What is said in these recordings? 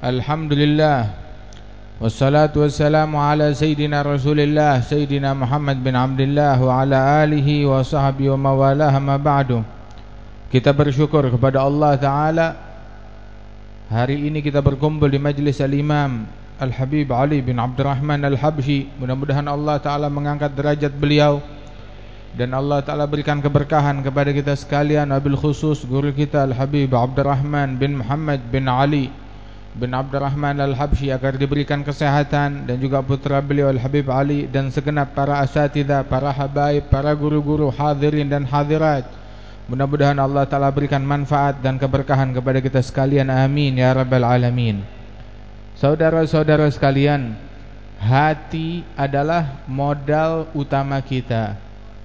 Alhamdulillah. Wassalatu wassalamu ala Sayyidina Rasulillah Sayyidina Muhammad bin Abdullah wa ala alihi wa sahbihi wa mawalah, ma ba'du. Kita bersyukur kepada Allah Ta'ala. Hari ini kita berkumpul di majlis Al-Imam Al-Habib Ali bin Abdurrahman Al-Habsyi. Mudah-mudahan Allah Ta'ala mengangkat derajat beliau dan Allah Ta'ala berikan keberkahan kepada kita sekalian, wabil khusus guru kita Al-Habib Abdurrahman bin Muhammad bin Ali bin Abdurrahman Al-Habsyi, agar diberikan kesehatan, dan juga putra beliau Al-Habib Ali dan segenap para asatidzah, para habaib, para guru-guru, hadirin dan hadirat. Mudah-mudahan Allah Ta'ala berikan manfaat dan keberkahan kepada kita sekalian, amin ya rabbal alamin. Saudara-saudara sekalian, hati adalah modal utama kita.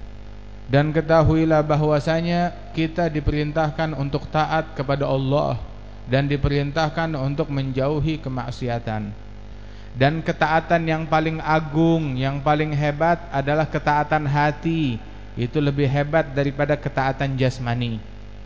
Dan ketahuilah bahwasanya kita diperintahkan untuk taat kepada Allah dan diperintahkan untuk menjauhi kemaksiatan. Dan ketaatan yang paling agung, yang paling hebat adalah ketaatan hati. Itu lebih hebat daripada ketaatan jasmani.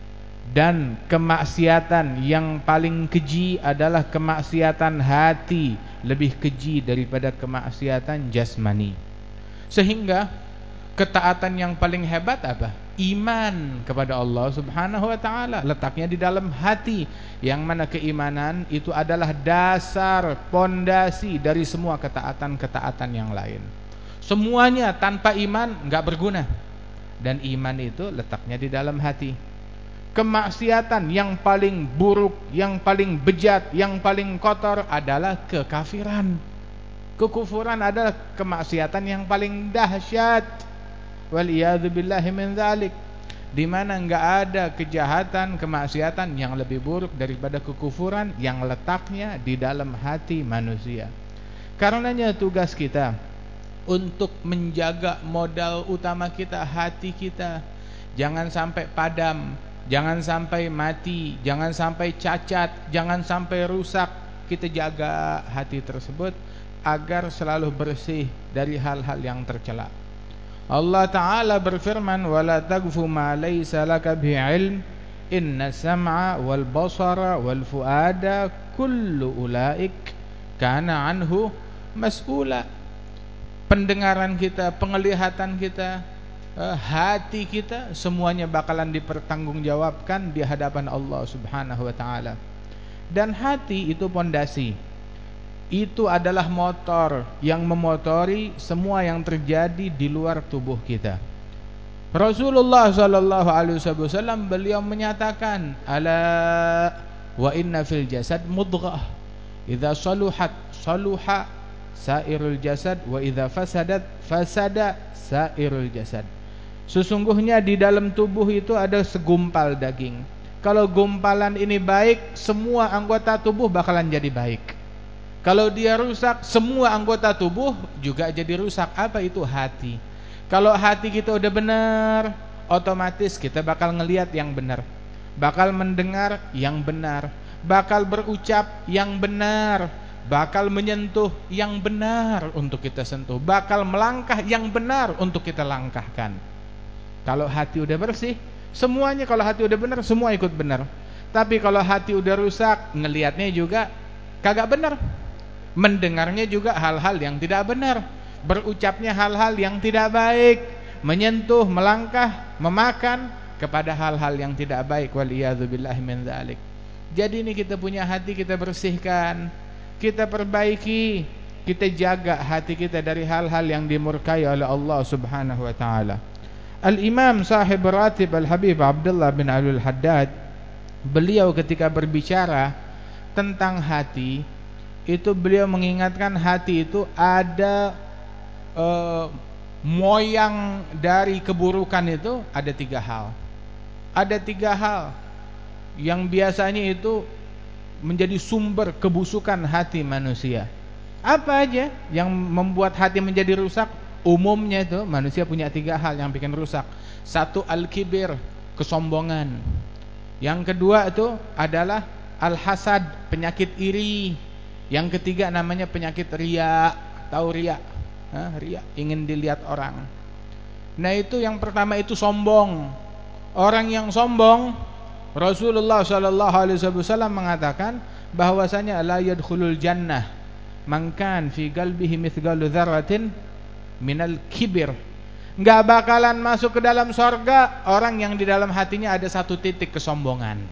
Dan kemaksiatan yang paling keji adalah kemaksiatan hati, lebih keji daripada kemaksiatan jasmani. Sehingga ketaatan yang paling hebat apa? Iman kepada Allah Subhanahu wa ta'ala, letaknya di dalam hati, yang mana keimanan itu adalah dasar, pondasi dari semua ketaatan-ketaatan yang lain. Semuanya tanpa iman enggak berguna. Dan iman itu letaknya di dalam hati. Kemaksiatan yang paling buruk, yang paling bejat, yang paling kotor adalah kekafiran. Kekufuran adalah kemaksiatan yang paling dahsyat. Waliyadzubillahi min dzalik, di mana enggak ada kejahatan, kemaksiatan yang lebih buruk daripada kekufuran yang letaknya di dalam hati manusia. Karenanya tugas kita untuk menjaga modal utama kita, hati kita. Jangan sampai padam, jangan sampai mati, jangan sampai cacat, jangan sampai rusak. Kita jaga hati tersebut agar selalu bersih dari hal-hal yang tercela. Allah Ta'ala berfirman, wala tagfu ma laysa laka bihi ilm inna sam'a wal basara wal fuada kullu ulaik kana anhu mas'ula. Pendengaran kita, penglihatan kita, hati kita, semuanya bakalan dipertanggungjawabkan di hadapan Allah Subhanahu wa ta'ala. Dan hati itu pondasi, itu adalah motor yang memotori semua yang terjadi di luar tubuh kita. Rasulullah sallallahu alaihi wasallam beliau menyatakan, ala wa inna fil jasad mudghah idza saluhat saluha sairul jasad wa idza fasadat fasada sairul jasad. Sesungguhnya di dalam tubuh itu ada segumpal daging. Kalau gumpalan ini baik, semua anggota tubuh bakalan jadi baik. Kalau dia rusak, semua anggota tubuh juga jadi rusak. Apa itu? Hati. Kalau hati kita udah benar, otomatis kita bakal ngelihat yang benar, bakal mendengar yang benar, bakal berucap yang benar, bakal menyentuh yang benar untuk kita sentuh, bakal melangkah yang benar untuk kita langkahkan. Kalau hati udah bersih, semuanya, kalau hati udah benar, semua ikut benar. Tapi kalau hati udah rusak, ngelihatnya juga kagak benar, mendengarnya juga hal-hal yang tidak benar, berucapnya hal-hal yang tidak baik, menyentuh, melangkah, memakan kepada hal-hal yang tidak baik. Waliyadzubillahi min dzalik. Jadi ini kita punya hati, kita bersihkan, kita perbaiki, kita jaga hati kita dari hal-hal yang dimurkai oleh Allah Subhanahu wa ta'ala. Al-Imam Sahib Ratib Al-Habib Abdullah bin Alul Haddad, beliau ketika berbicara tentang hati itu, beliau mengingatkan hati itu ada moyang dari keburukan itu ada 3 hal. Ada 3 hal yang biasanya itu menjadi sumber kebusukan hati manusia. Apa aja yang membuat hati menjadi rusak? Umumnya itu manusia punya 3 hal yang bikin rusak. 1, al-kibir, kesombongan. Yang kedua itu adalah al-hasad, penyakit iri. Yang ketiga namanya penyakit riya. Tahu riya? Riya, ingin dilihat orang. Nah itu yang pertama itu sombong. Orang yang sombong, Rasulullah SAW mengatakan, bahwasanya la yadkhulul jannah man kan fi qalbihi mithqalu dzarratin minal kibir. Enggak bakalan masuk ke dalam surga orang yang di dalam hatinya ada 1 titik kesombongan.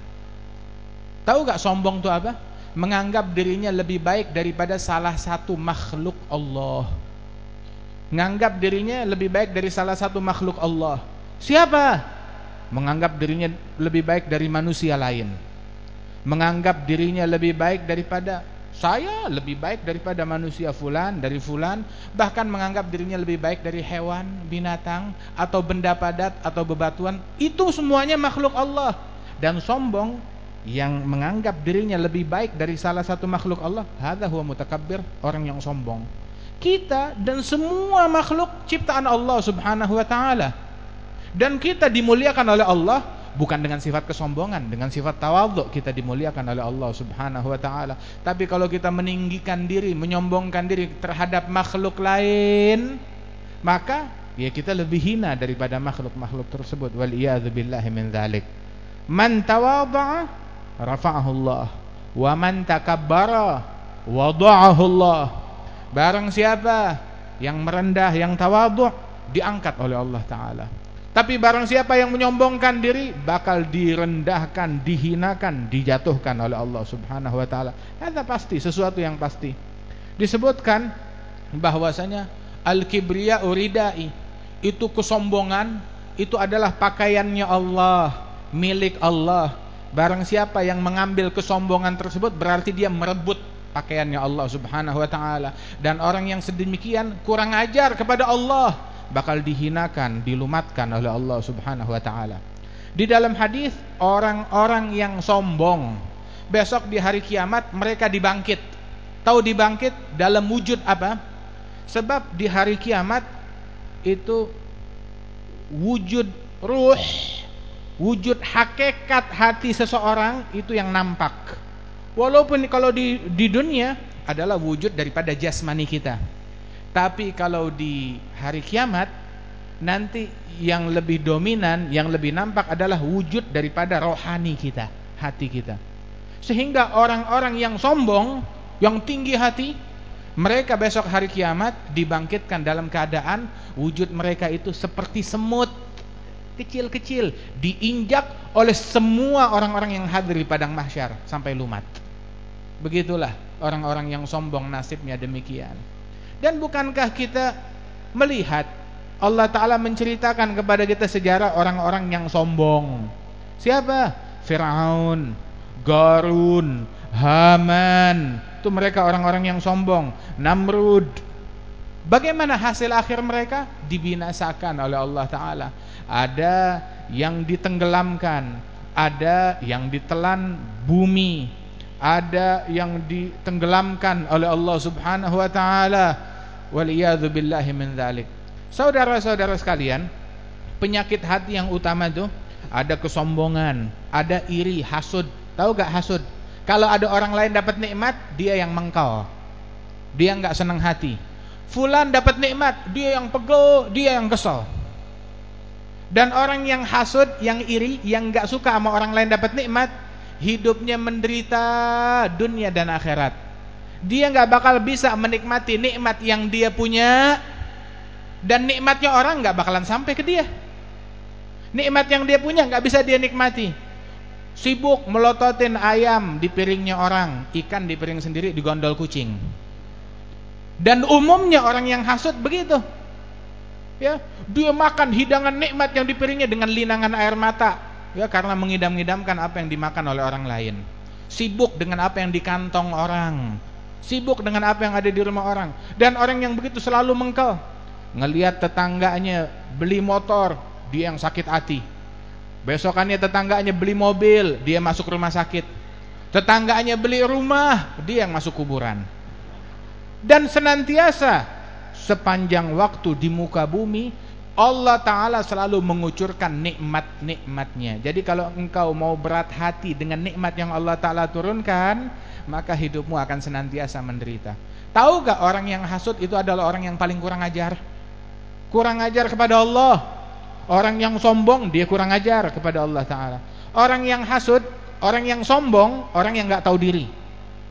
Tahu enggak sombong itu apa? Menganggap dirinya lebih baik daripada salah satu makhluk Allah. Menganggap dirinya lebih baik dari salah satu makhluk Allah. Siapa? Menganggap dirinya lebih baik dari manusia lain. Menganggap dirinya lebih baik daripada saya, lebih baik daripada manusia fulan, dari fulan, bahkan menganggap dirinya lebih baik dari hewan, binatang, atau benda padat, atau bebatuan. Itu semuanya makhluk Allah. Dan sombong yang menganggap dirinya lebih baik dari salah satu makhluk Allah, hadza huwa mutakabbir, orang yang sombong. Kita dan semua makhluk ciptaan Allah Subhanahu wa taala. Dan kita dimuliakan oleh Allah bukan dengan sifat kesombongan, dengan sifat tawadhu kita dimuliakan oleh Allah Subhanahu wa taala. Tapi kalau kita meninggikan diri, menyombongkan diri terhadap makhluk lain, maka ya kita lebih hina daripada makhluk-makhluk tersebut. Wal iyadzu billahi min dzalik. Man tawadha'a rafa'ahu Allah, wa man takabbara wada'ahu Allah. Barang siapa yang merendah, yang tawadhu, diangkat oleh Allah taala. Tapi barang siapa yang menyombongkan diri, bakal direndahkan, dihinakan, dijatuhkan oleh Allah Subhanahu wa taala. Itu pasti, sesuatu yang pasti. Disebutkan bahwasanya al-kibriya uridai, itu kesombongan, itu adalah pakaiannya Allah, milik Allah. Barang siapa yang mengambil kesombongan tersebut, berarti dia merebut pakaiannya Allah Subhanahu wa taala. Dan orang yang sedemikian kurang ajar kepada Allah, bakal dihinakan, dilumatkan oleh Allah Subhanahu wa taala. Di dalam hadis, orang-orang yang sombong besok di hari kiamat mereka dibangkit. Tahu dibangkit dalam wujud apa? Sebab di hari kiamat itu wujud ruh, wujud hakikat hati seseorang itu yang nampak. Walaupun kalau di dunia adalah wujud daripada jasmani kita. Tapi kalau di hari kiamat nanti yang lebih dominan, yang lebih nampak adalah wujud daripada rohani kita, hati kita. Sehingga orang-orang yang sombong, yang tinggi hati, mereka besok hari kiamat dibangkitkan dalam keadaan wujud mereka itu seperti semut, kecil-kecil, diinjak oleh semua orang-orang yang hadir di padang mahsyar sampai lumat. Begitulah orang-orang yang sombong, nasibnya demikian. Dan bukankah kita melihat Allah Ta'ala menceritakan kepada kita sejarah orang-orang yang sombong? Siapa? Fir'aun, Qarun, Haman. Itu mereka orang-orang yang sombong. Namrud. Bagaimana hasil akhir mereka? Dibinasakan oleh Allah Ta'ala. Ada yang ditenggelamkan, ada yang ditelan bumi, ada yang ditenggelamkan oleh Allah Subhanahu wa taala. Waliyadzu billahi min dzalik. Saudara-saudara sekalian, penyakit hati yang utama itu ada kesombongan, ada iri, hasud. Tahu gak hasud? Kalau ada orang lain dapat nikmat, dia yang mengkal, dia enggak senang hati. Fulan dapat nikmat, dia yang pegel, dia yang kesal. Dan orang yang hasud, yang iri, yang enggak suka sama orang lain dapat nikmat, hidupnya menderita dunia dan akhirat. Dia enggak bakal bisa menikmati nikmat yang dia punya, dan nikmatnya orang enggak bakalan sampai ke dia. Nikmat yang dia punya enggak bisa dia nikmati. Sibuk melototin ayam di piringnya orang, ikan di piring sendiri, digondol kucing. Dan umumnya orang yang hasud begitu. Ya, dia makan hidangan nikmat yang di piringnya dengan linangan air mata, ya, karena mengidam-idamkan apa yang dimakan oleh orang lain. Sibuk dengan apa yang di kantong orang, sibuk dengan apa yang ada di rumah orang. Dan orang yang begitu selalu mengkel. Ngelihat tetangganya beli motor, dia yang sakit hati. Besokannya tetangganya beli mobil, dia masuk rumah sakit. Tetangganya beli rumah, dia yang masuk kuburan. Dan senantiasa sepanjang waktu di muka bumi, Allah Ta'ala selalu mengucurkan nikmat-nikmatnya. Jadi kalau engkau mau berat hati dengan nikmat yang Allah Ta'ala turunkan, maka hidupmu akan senantiasa menderita. Tahu gak orang yang hasud itu adalah orang yang paling kurang ajar? Kurang ajar kepada Allah. Orang yang sombong, dia kurang ajar kepada Allah Ta'ala. Orang yang hasud, orang yang sombong, orang yang gak tahu diri.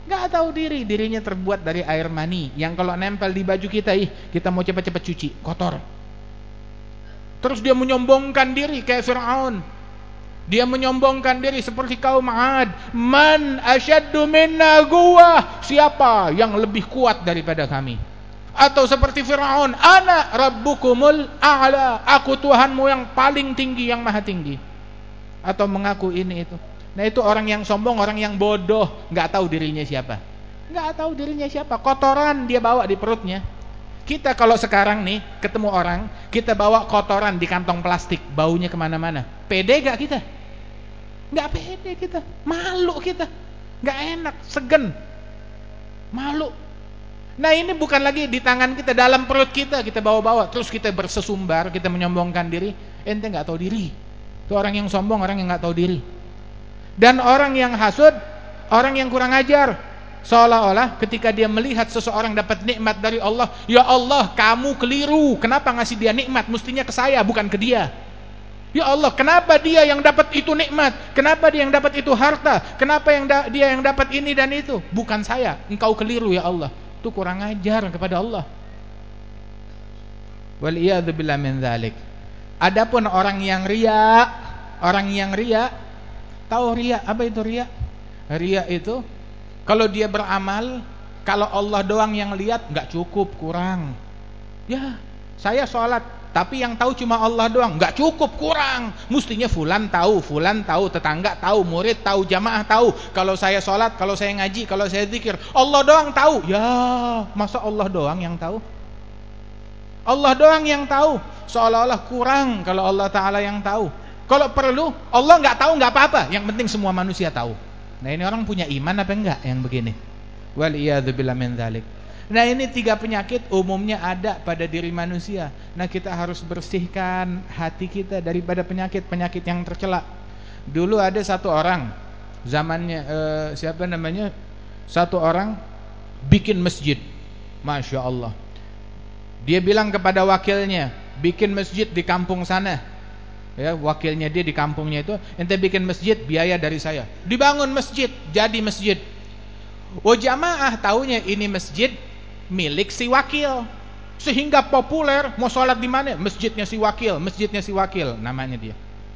Nggak tahu diri, dirinya terbuat dari air mani yang kalau nempel di baju kita, kita mau cepat-cepat cuci, kotor. Terus dia menyombongkan diri kayak Fir'aun. Dia menyombongkan diri seperti kaum 'Ad. Man asyaddu minna quwwah? Siapa yang lebih kuat daripada kami? Atau seperti Fir'aun, ana rabbukumul a'la, aku Tuhanmu yang paling tinggi, yang maha tinggi. Atau mengaku ini itu. Nah, itu orang yang sombong, orang yang bodoh, nggak tahu dirinya siapa. Nggak tahu dirinya siapa, kotoran dia bawa di perutnya. Kita kalau sekarang nih ketemu orang, kita bawa kotoran di kantong plastik, baunya kemana-mana. Pede gak kita? Nggak pede kita, malu kita, nggak enak, segen, malu. Nah, ini bukan lagi di tangan kita, dalam perut kita bawa-bawa, terus kita bersesumbar, kita menyombongkan diri. Ente nggak tahu diri. Itu orang yang sombong, orang yang nggak tahu diri. Dan orang yang hasud, orang yang kurang ajar, seolah-olah ketika dia melihat seseorang dapat nikmat dari Allah, ya Allah, kamu keliru, kenapa ngasih dia nikmat? Mestinya ke saya, bukan ke dia. Ya Allah, kenapa dia yang dapat itu nikmat? Kenapa dia yang dapat itu harta? Kenapa dia yang dapat ini dan itu? Bukan saya, engkau keliru ya Allah. Itu kurang ajar kepada Allah. Wal iyadzu billahi min dzalik. Adapun orang yang riya, tahu riya? Apa itu riya? Riya itu kalau dia beramal, kalau Allah doang yang lihat, nggak cukup, kurang. Ya, saya sholat, tapi yang tahu cuma Allah doang, nggak cukup, kurang. Mestinya fulan tahu, tetangga tahu, murid tahu, jamaah tahu. Kalau saya sholat, kalau saya ngaji, kalau saya zikir, Allah doang tahu. Ya, masa Allah doang yang tahu? Allah doang yang tahu. Seolah-olah kurang kalau Allah Ta'ala yang tahu. Kalau perlu, Allah nggak tahu nggak apa-apa. Yang penting semua manusia tahu. Nah, ini orang punya iman apa enggak yang begini? Wal iyadzu billahi min dzalik. Nah, ini 3 penyakit umumnya ada pada diri manusia. Nah, kita harus bersihkan hati kita daripada penyakit-penyakit yang tercela. Dulu ada satu orang, zamannya siapa namanya? Satu orang bikin masjid. Masya Allah. Dia bilang kepada wakilnya, bikin masjid di kampung sana. Ya, wakilnya dia di kampungnya itu, ente bikin masjid, biaya dari saya. Dibangun masjid, jadi masjid. Oh, jamaah taunya ini masjid milik si wakil, sehingga populer. Mau sholat di mana? Masjidnya si wakil namanya dia.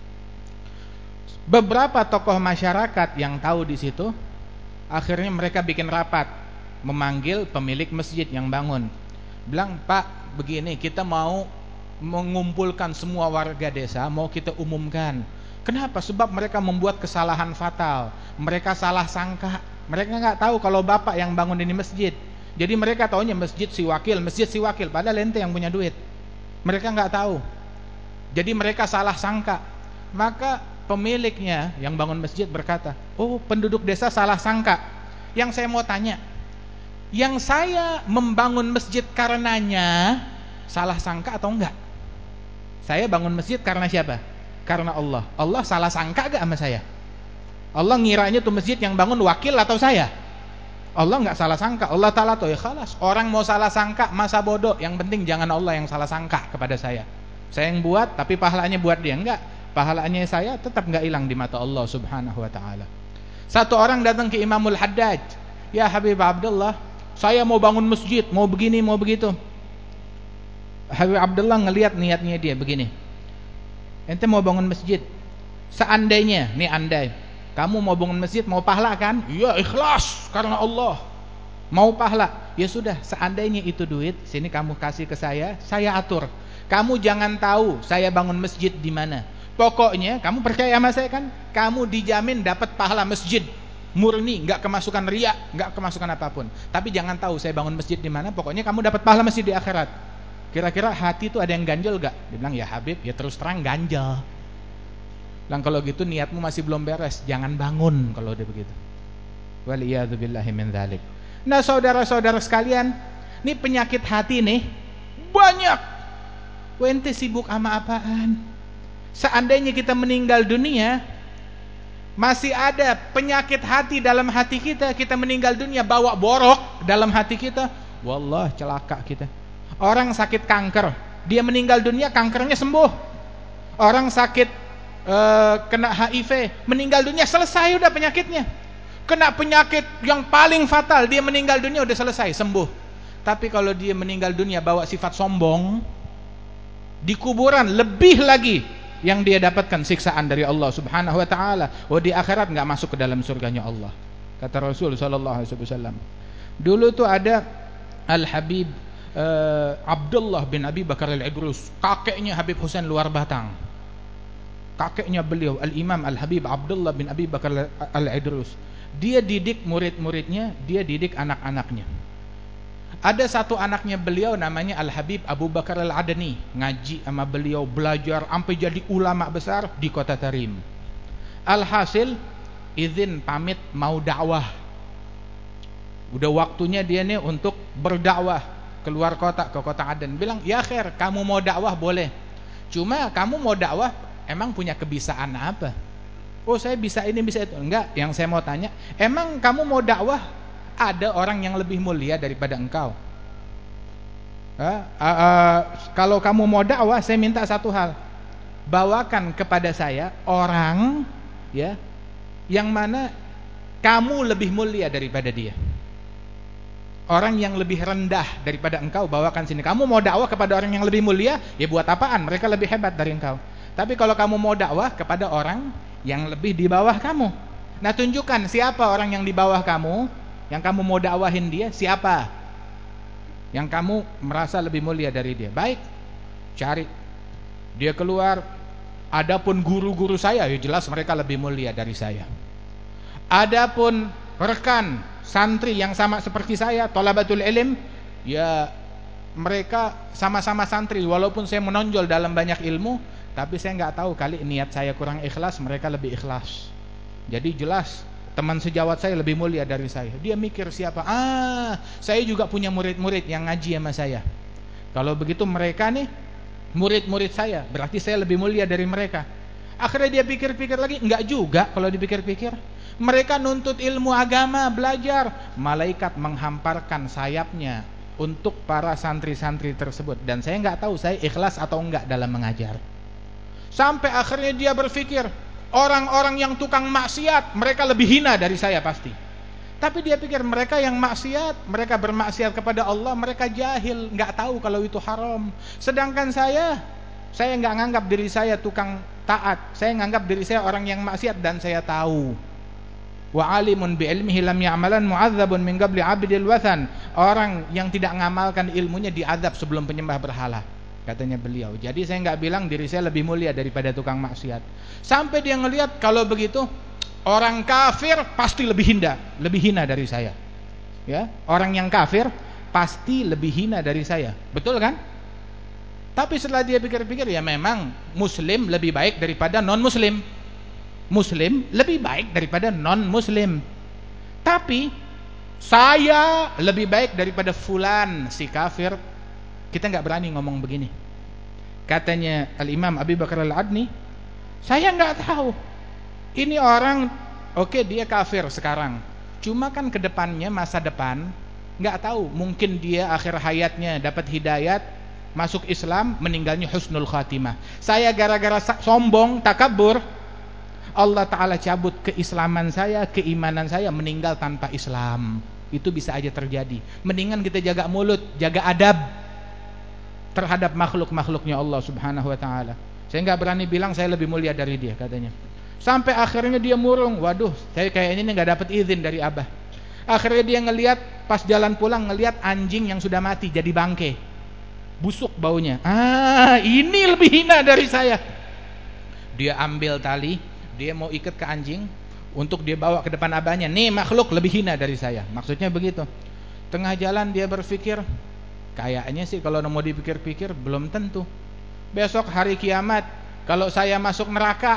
Beberapa tokoh masyarakat yang tahu di situ, akhirnya mereka bikin rapat, memanggil pemilik masjid yang bangun. Bilang, Pak, begini, kita mau mengumpulkan semua warga desa, mau kita umumkan. Kenapa? Sebab mereka membuat kesalahan fatal. Mereka salah sangka. Mereka nggak tahu kalau bapak yang bangun ini masjid. Jadi mereka taunya masjid si wakil. Padahal ente yang punya duit. Mereka nggak tahu. Jadi mereka salah sangka. Maka pemiliknya yang bangun masjid berkata, oh, penduduk desa salah sangka. Yang saya mau tanya, yang saya membangun masjid karenanya salah sangka atau enggak? Saya bangun masjid karena siapa? Karena Allah. Allah salah sangka gak sama saya? Allah ngiranya tuh masjid yang bangun wakil atau saya? Allah enggak salah sangka. Allah Ta'ala tuh ya khalas. Orang mau salah sangka masa bodoh. Yang penting jangan Allah yang salah sangka kepada saya. Saya yang buat tapi pahalanya buat dia. Enggak, pahalanya saya tetap enggak hilang di mata Allah Subhanahu wa ta'ala. Satu orang datang ke Imamul Haddad, ya Habib Abdullah, saya mau bangun masjid, mau begini, mau begitu. Habib Abdullah ngelihat niatnya dia begini, ente mau bangun masjid, seandainya, nih andai kamu mau bangun masjid, mau pahala kan? Iya, ikhlas karena Allah, mau pahala. Ya sudah, seandainya itu duit, sini kamu kasih ke saya atur. Kamu jangan tahu saya bangun masjid di mana. Pokoknya kamu percaya sama saya kan? Kamu dijamin dapat pahala masjid murni, nggak kemasukan riya, nggak kemasukan apapun. Tapi jangan tahu saya bangun masjid di mana. Pokoknya kamu dapat pahala masjid di akhirat. Kira-kira hati itu ada yang ganjel gak? Dia bilang, ya Habib, ya terus terang ganjel. Bilang, kalau gitu niatmu masih belum beres, jangan bangun kalau dia begitu. Waliyadzubillahi min dzalik. Nah, saudara-saudara sekalian, ini penyakit hati nih banyak. Ente sibuk sama apaan? Seandainya kita meninggal dunia, masih ada penyakit hati dalam hati kita, kita meninggal dunia bawa borok dalam hati kita, wallah celaka kita. Orang sakit kanker, dia meninggal dunia kankernya sembuh. Orang sakit kena HIV, meninggal dunia selesai udah penyakitnya. kena penyakit yang paling fatal, dia meninggal dunia udah selesai, sembuh. Tapi kalau dia meninggal dunia bawa sifat sombong, di kuburan lebih lagi yang dia dapatkan siksaan dari Allah Subhanahu wa taala. Di akhirat enggak masuk ke dalam surganya Allah. Kata Rasul sallallahu alaihi wasallam. Dulu tuh ada Al-Habib Abdullah bin Abi Bakar Al-Idrus, kakeknya Habib Husain Luar Batang. Kakeknya beliau Al-Imam Al-Habib Abdullah bin Abi Bakar Al-Idrus. Dia didik murid-muridnya, dia didik anak-anaknya. Ada satu anaknya beliau namanya Al-Habib Abu Bakar Al-Adani, ngaji sama beliau, belajar sampai jadi ulama besar di kota Tarim. Alhasil izin pamit mau dakwah. Udah waktunya dia nih untuk berdakwah keluar kota, ke kota Aden. Bilang, "Ya khair, kamu mau dakwah boleh. Cuma kamu mau dakwah emang punya kebisaan apa?" "Oh, saya bisa ini, bisa itu." "Enggak, yang saya mau tanya, emang kamu mau dakwah ada orang yang lebih mulia daripada engkau?" Kalau kamu mau dakwah, saya minta satu hal. Bawakan kepada saya orang ya yang mana kamu lebih mulia daripada dia. Orang yang lebih rendah daripada engkau bawakan sini. Kamu mau dakwah kepada orang yang lebih mulia, ya buat apaan? Mereka lebih hebat dari engkau. Tapi kalau kamu mau dakwah kepada orang yang lebih di bawah kamu, nah tunjukkan siapa orang yang di bawah kamu, yang kamu mau dakwahin dia, siapa yang kamu merasa lebih mulia dari dia. Baik, cari. Dia keluar, adapun guru-guru saya, ya jelas mereka lebih mulia dari saya. Adapun rekan santri yang sama seperti saya, thalabatul ilm, ya mereka sama-sama santri, walaupun saya menonjol dalam banyak ilmu, tapi saya nggak tahu kali niat saya kurang ikhlas, mereka lebih ikhlas. Jadi jelas teman sejawat saya lebih mulia dari saya. Dia mikir siapa? Saya juga punya murid-murid yang ngaji sama saya. Kalau begitu mereka nih murid-murid saya, berarti saya lebih mulia dari mereka. Akhirnya dia pikir-pikir lagi, enggak juga kalau dipikir-pikir. Mereka nuntut ilmu agama, belajar. Malaikat menghamparkan sayapnya untuk para santri-santri tersebut. Dan saya enggak tahu saya ikhlas atau enggak dalam mengajar. Sampai akhirnya dia berpikir, orang-orang yang tukang maksiat, mereka lebih hina dari saya pasti. Tapi dia pikir mereka yang maksiat, mereka bermaksiat kepada Allah, mereka jahil, enggak tahu kalau itu haram. Sedangkan saya enggak nganggap diri saya tukang taat. Saya nganggap diri saya orang yang maksiat dan saya tahu. Wa alimun bi ilmihi lam ya'malan mu'adzabun min qabli 'abdil wathan. Orang yang tidak ngamalkan ilmunya diazab sebelum penyembah berhala, katanya beliau. Jadi saya enggak bilang diri saya lebih mulia daripada tukang maksiat. Sampai dia ngelihat kalau begitu orang kafir pasti lebih hina dari saya. Ya, orang yang kafir pasti lebih hina dari saya. Betul kan? Tapi setelah dia pikir-pikir, ya memang muslim lebih baik daripada non-muslim. Muslim lebih baik daripada non-muslim. Tapi saya lebih baik daripada fulan si kafir. Kita enggak berani ngomong begini. Katanya Al-Imam Abi Bakar Al-Adni, saya enggak tahu. Ini orang oke, dia kafir sekarang. Cuma kan ke depannya, masa depan enggak tahu, mungkin dia akhir hayatnya dapat hidayat, masuk Islam, meninggalnya husnul khatimah. Saya gara-gara sombong, takabur, Allah Ta'ala cabut keislaman saya, keimanan saya, meninggal tanpa Islam. Itu bisa aja terjadi. Mendingan kita jaga mulut, jaga adab terhadap makhluk-makhluknya Allah Subhanahu wa Ta'ala. Saya enggak berani bilang saya lebih mulia dari dia, katanya. Sampai akhirnya dia murung, waduh, saya kayak ini enggak dapat izin dari Abah. Akhirnya dia ngelihat, pas jalan pulang ngelihat anjing yang sudah mati jadi bangke, busuk baunya. Ini lebih hina dari saya. Dia ambil tali, dia mau ikat ke anjing untuk dia bawa ke depan abahnya. Nih makhluk lebih hina dari saya. Maksudnya begitu. Tengah jalan dia berpikir, kayaknya sih kalau mau dipikir-pikir belum tentu. Besok hari kiamat kalau saya masuk neraka,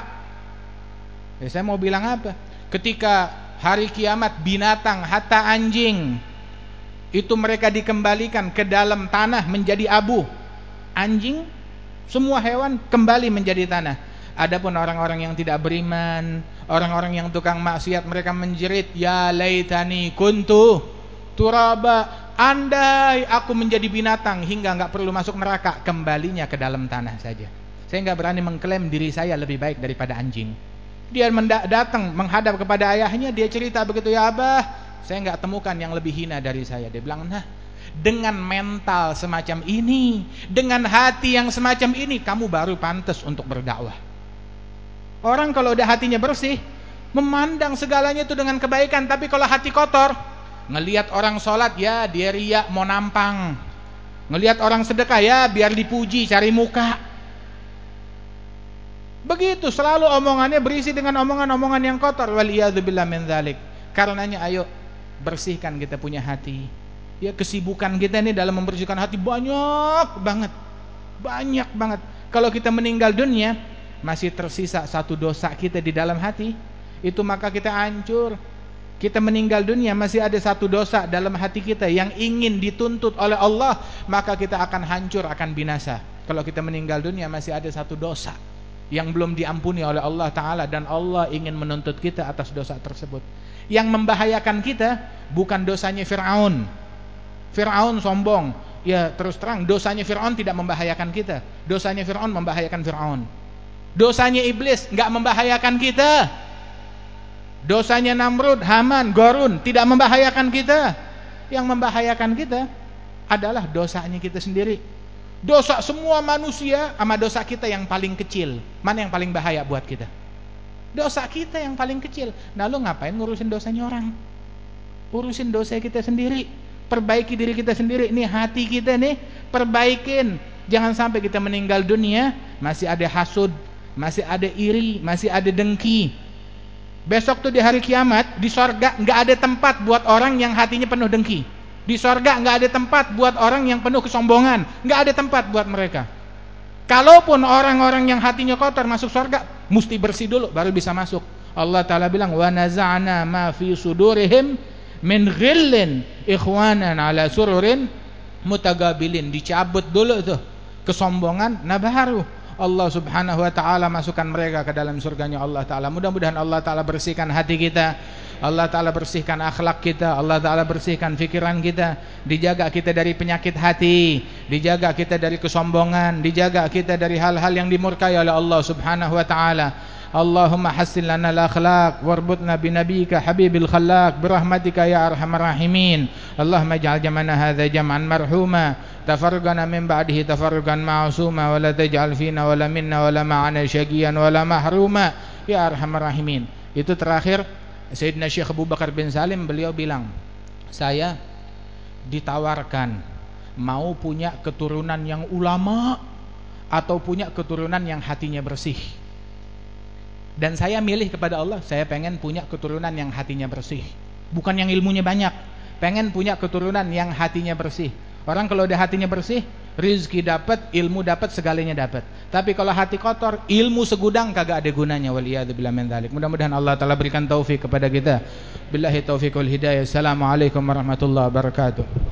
ya saya mau bilang apa? Ketika hari kiamat binatang hatta anjing itu mereka dikembalikan ke dalam tanah menjadi abu. Anjing, semua hewan kembali menjadi tanah. Adapun orang-orang yang tidak beriman, orang-orang yang tukang maksiat, mereka menjerit, ya laitani kuntu turaba, andai aku menjadi binatang hingga enggak perlu masuk neraka, kembalinya ke dalam tanah saja. Saya enggak berani mengklaim diri saya lebih baik daripada anjing. Dia datang menghadap kepada ayahnya, dia cerita begitu, ya Abah, saya enggak temukan yang lebih hina dari saya. Dia bilang, nah, dengan mental semacam ini, dengan hati yang semacam ini, kamu baru pantas untuk berdakwah. Orang kalau udah hatinya bersih, memandang segalanya itu dengan kebaikan. Tapi kalau hati kotor, ngelihat orang sholat, ya dia riak mau nampang. Ngelihat orang sedekah, ya biar dipuji, cari muka. Begitu selalu omongannya berisi dengan omongan-omongan yang kotor. Waliyadzubillah min dzalik. Karenanya ayo bersihkan kita punya hati. Ya, kesibukan kita ini dalam membersihkan hati banyak banget. Banyak banget. Kalau kita meninggal dunia masih tersisa satu dosa kita di dalam hati, itu maka kita hancur. Kita meninggal dunia masih ada satu dosa dalam hati kita yang ingin dituntut oleh Allah, maka kita akan hancur, akan binasa. Kalau kita meninggal dunia masih ada satu dosa yang belum diampuni oleh Allah Ta'ala, dan Allah ingin menuntut kita atas dosa tersebut. Yang membahayakan kita bukan dosanya Fir'aun. Fir'aun sombong, ya terus terang dosanya Fir'aun tidak membahayakan kita. Dosanya Fir'aun membahayakan Fir'aun. Dosanya iblis enggak membahayakan kita. Dosanya Namrud, Haman, Gorun tidak membahayakan kita. Yang membahayakan kita adalah dosanya kita sendiri. Dosa semua manusia sama dosa kita yang paling kecil. Mana yang paling bahaya buat kita? Dosa kita yang paling kecil. Nah, lu ngapain ngurusin dosanya orang? Urusin dosa kita sendiri. Perbaiki diri kita sendiri. Ini hati kita nih, perbaikin. Jangan sampai kita meninggal dunia masih ada hasud, masih ada iri, masih ada dengki. Besok tuh di hari kiamat, di sorga nggak ada tempat buat orang yang hatinya penuh dengki. Di sorga nggak ada tempat buat orang yang penuh kesombongan. Nggak ada tempat buat mereka. Kalaupun orang-orang yang hatinya kotor masuk sorga, mesti bersih dulu baru bisa masuk. Allah Ta'ala bilang, wa naza'na ma fi sudurihim min ghillin ikhwanan ala sururin mutagabilin. Dicabut dulu tuh kesombongan, nah baru Allah Subhanahu wa Ta'ala masukkan mereka ke dalam surganya Allah Ta'ala. Mudah-mudahan Allah Ta'ala bersihkan hati kita, Allah Ta'ala bersihkan akhlak kita, Allah Ta'ala bersihkan fikiran kita, dijaga kita dari penyakit hati, dijaga kita dari kesombongan, dijaga kita dari hal-hal yang dimurkai oleh Allah Subhanahu wa Ta'ala. Allahumma hassin lana al-akhlaq warbutna binabiyika habibil khallaq birahmatika ya arhamar rahimin. Allahumma ij'al jam'ana hadza jam'an marhuma, tafarraqana min ba'dihi tafarruqan ma'suma, wa la taj'al fina wa la minna wa la ma'ana syaqiyan wa la mahruma ya arhamar rahimin. Itu terakhir Sayyidina Syekh Abu Bakar bin Salim, beliau bilang, saya ditawarkan mau punya keturunan yang ulama atau punya keturunan yang hatinya bersih. Dan saya milih kepada Allah, saya pengen punya keturunan yang hatinya bersih. Bukan yang ilmunya banyak, pengen punya keturunan yang hatinya bersih. Orang kalau udah hatinya bersih, rizki dapat, ilmu dapat, segalanya dapat. Tapi kalau hati kotor, ilmu segudang kagak ada gunanya. Waliyadzubillah min dzalik. Mudah-mudahan Allah Ta'ala berikan taufik kepada kita. Billahi taufiq wal hidayah. Assalamualaikum warahmatullahi wabarakatuh.